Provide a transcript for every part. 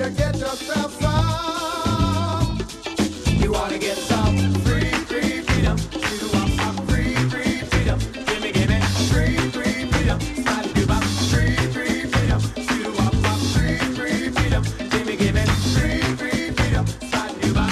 get yourself some. You wanna get some free, free freedom. You want some free, free freedom. Give me free, free freedom. Start to give up free, free freedom. You want some free, free freedom. Give me free, free freedom. Start to give up.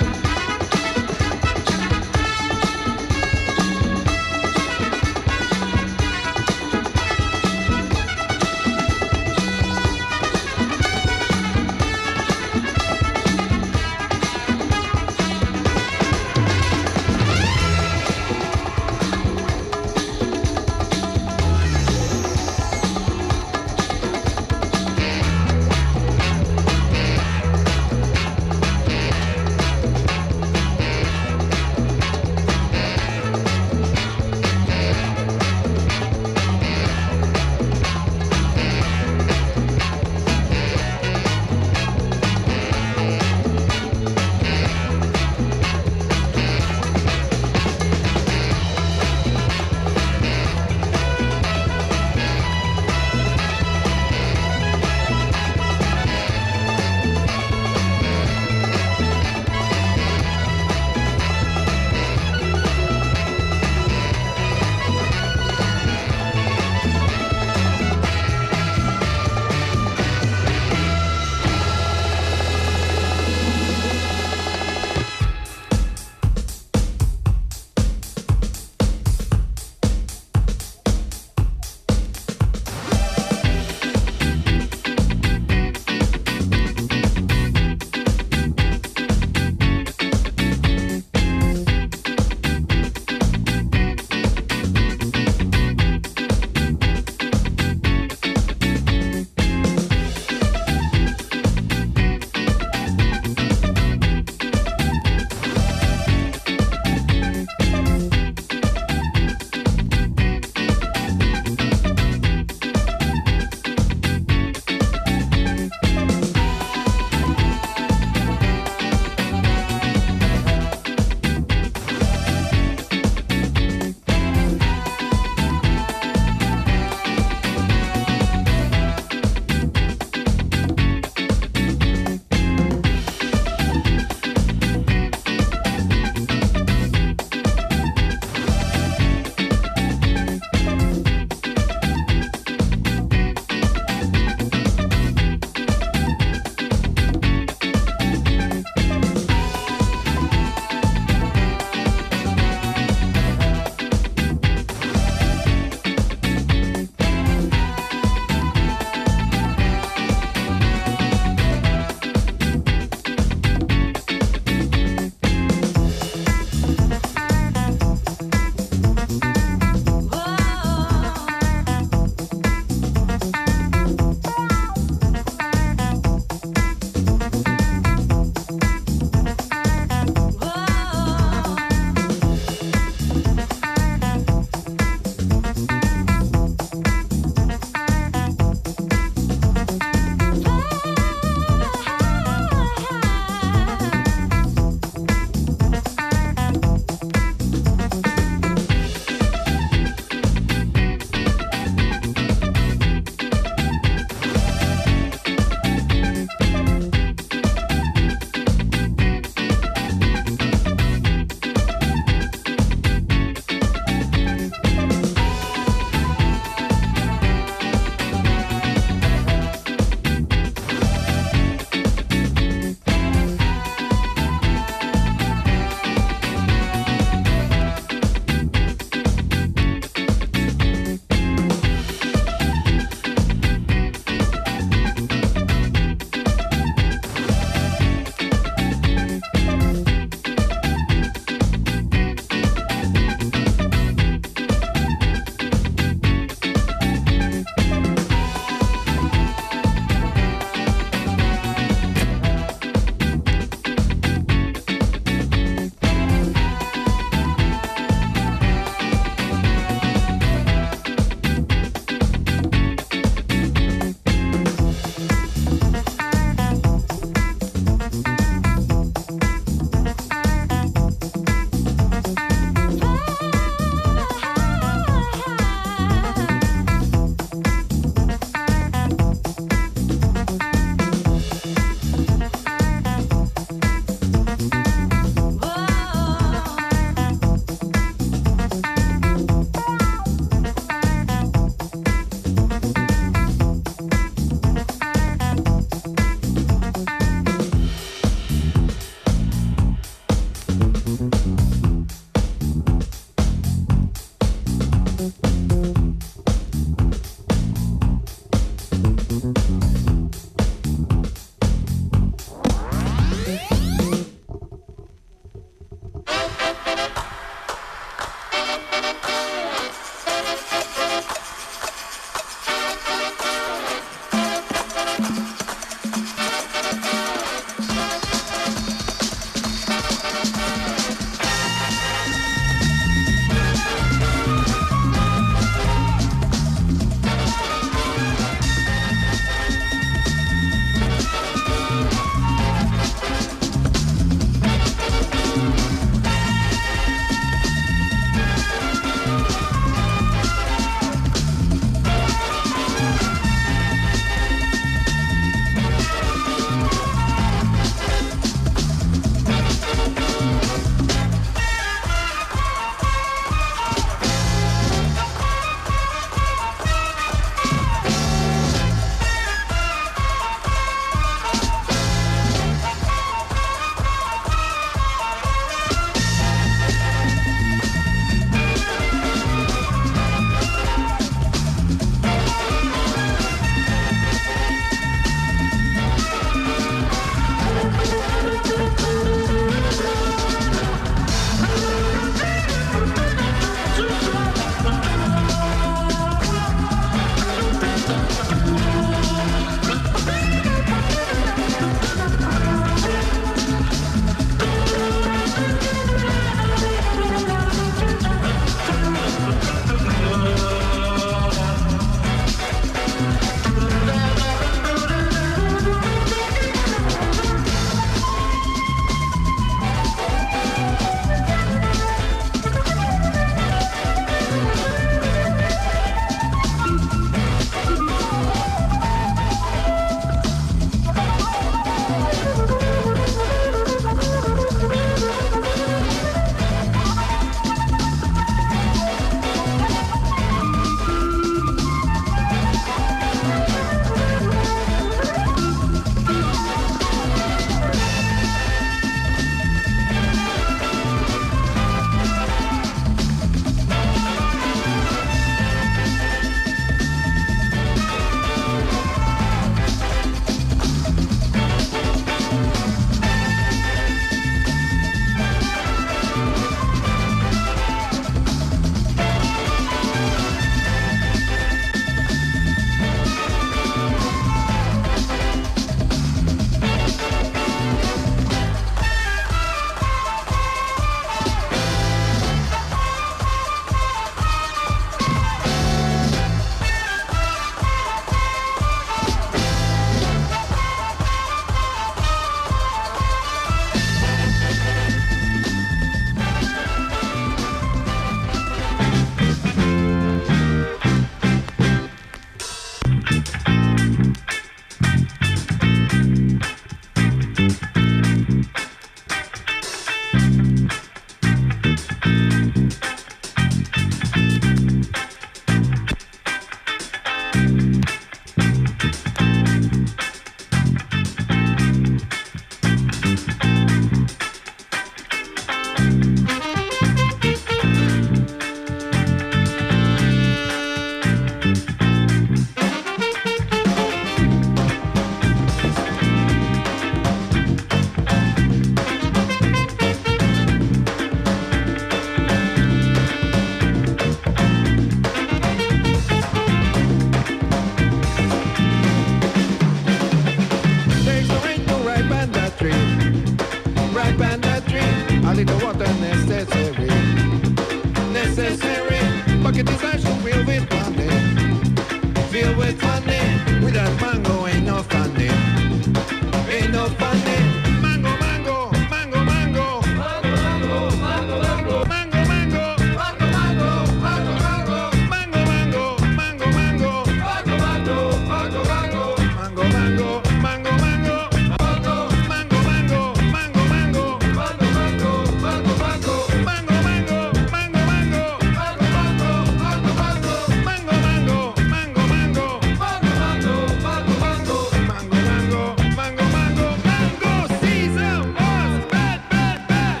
a little water necessary. Necessary. Bucket is a shoe filled with money. Filled with money. Without mango ain't no funny. Ain't no funny. Mango, mango, mango, mango. Mango, mango, mango, mango. Mango, mango. Mango, mango, mango, mango. Mango, mango, mango, mango. Mango, mango, mango, mango. Mango, mango, mango, mango. Mango, mango, mango, mango, mango. Mango, mango, mango, mango. Mango, mango, mango, mango. Mango, mango, mango, mango. Mango, mango, mango, mango. Mango, mango, mango, mango. Mango, mango, mango, mango. Mango season was bad, bad, bad.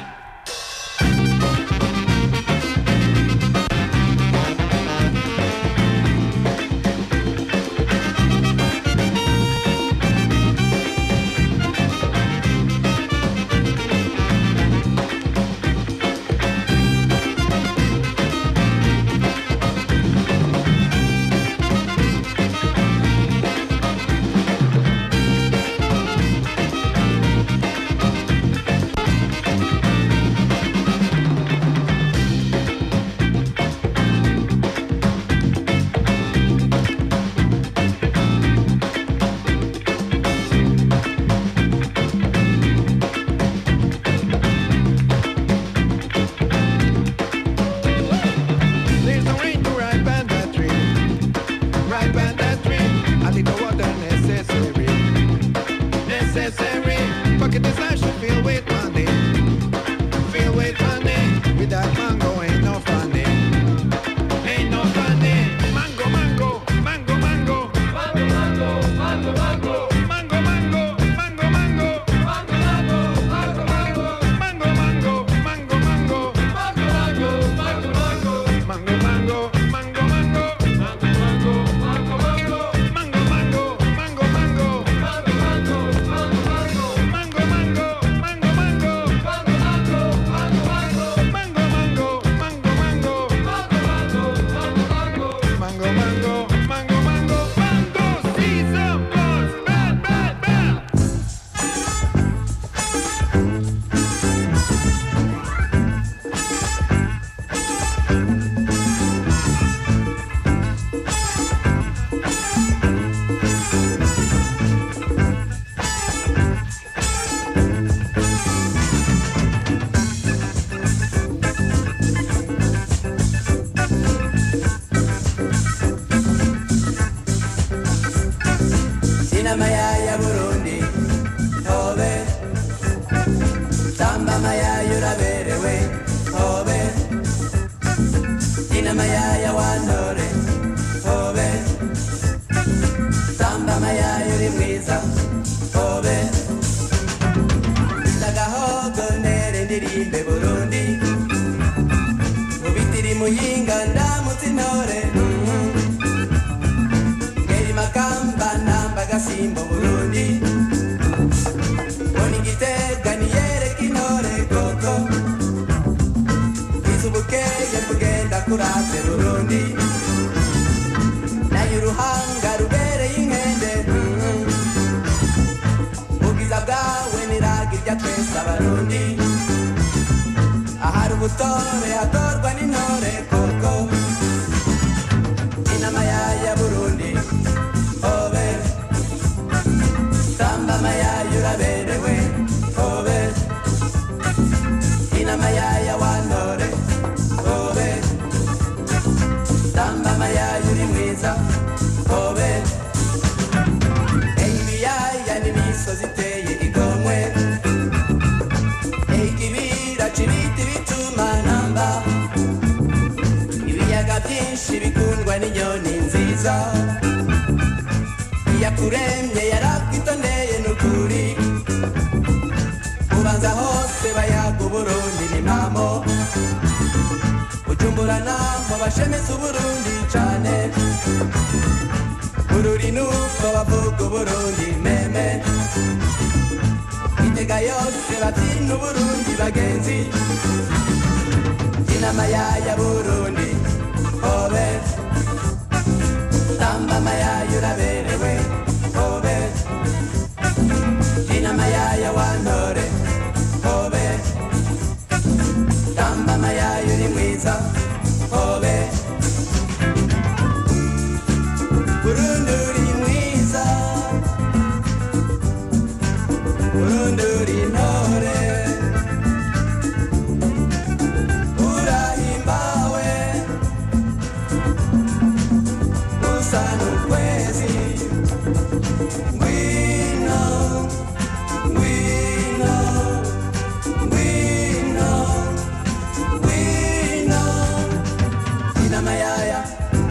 There's no rain to ripe and that tree. Ripe and that tree. A little water necessary. Necessary. Bucket is a shoe filled with money. Filled with money. Without mango ain't no funny. Ain't no funny. Mango, mango, mango, mango. Mango, mango, mango, mango. Mango, mango, mango, mango. Mango, mango, mango, mango. Mango, mango, mango, mango. Mango, mango, mango, mango. Mango, mango, mango, mango. Mango, mango, mango, mango. Mango, mango, mango, mango. Mango, mango, mango, mango. Mango, mango, mango, mango. Mango, mango, mango, mango. Mango, mango, mango, mango. Mango, mango, mango, mango. Mango, mango, mango, mango. Mango season was bad, bad, bad. Sinama ya Burundi, hobe. Samba maya yuraberewe, hobe. Sinama ya Wandore, hobe. Samba maya yuri mwiza, hobe. Ndagahogo nere ndirimbe Burundi. Mubitiri muyinga ndamutse intore. Ngeri makamba namba gasimbo Burundi. Boni Gitega niyereka intore koko. Izubukeye kugenda kurate Burundi. Nayo uruhanga rubereye inkende. Ubwiza bwawe niraga irya twese abarundi. Ahari ubutore hatorwa n'intore koko. Inama ya Burundi, hobe. Samba maya yuraberewe, hobe. Inama ya Wandore, hobe. Samba maya yuri mwiza, hobe. Ibiyaya n'imisozi iteye igomwe. Ikibira c'ibiti bituma namba. Ibiyaga byinshi bikundwa n'inyoni nziza. Iyakuremye yarakwitondeye n'ukuri. Ubanza hose bayaga Uburundi ni mamo. Bujumbura naho bashemeza Uburundi cane. Bururi nuko bavuga Uburundi meme. Gitega yose babyina Uburundi bagenzi. Inama ya Burundi, hobe. Samba maya yuraberewe, hobe. Inama ya Wandore, hobe. mwiza hobe Burundi uri mwiza Burundi uri intore urahimbawe usa n'ukwezi ngwino ngwino ngwino ngwino inamayaya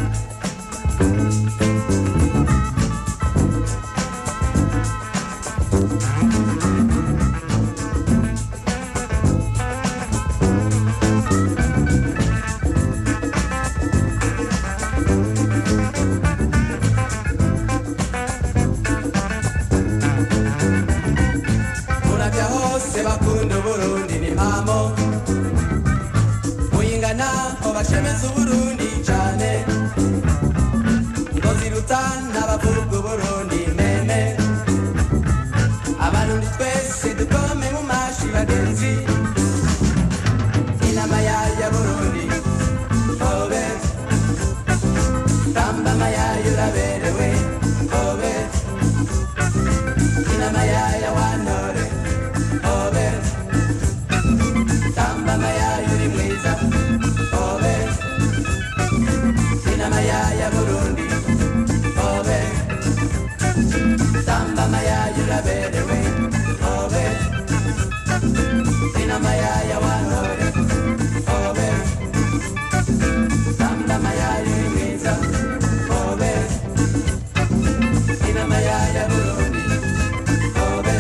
Muravya hose bakunda Uburundi ni mpamo Muyingana ho bashemeza Uburundi cane Ngo ziruta n'abavuga Uburundi meme Abarundi twese dukome mu mashi bagenzi Inama ya Burundi hobe Tamba mayayo uraberewe hobe Inama ya wanore hobe Tamba mayayo uri mwiza hobe Inama ya Burundi hobe Tamba mayayo uraberewe hobe Inama ya wanore hobe Tamba mayayo uri mwiza hobe Inama ya Burundi hobe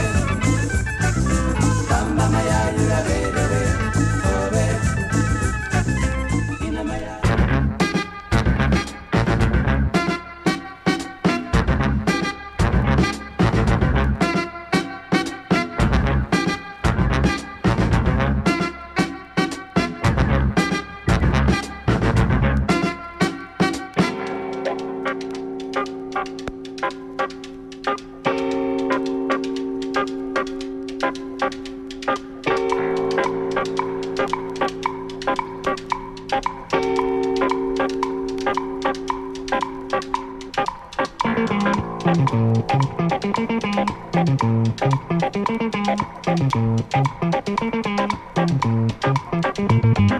Tamba mayayo uraberewe hobe Inama ya Thank you.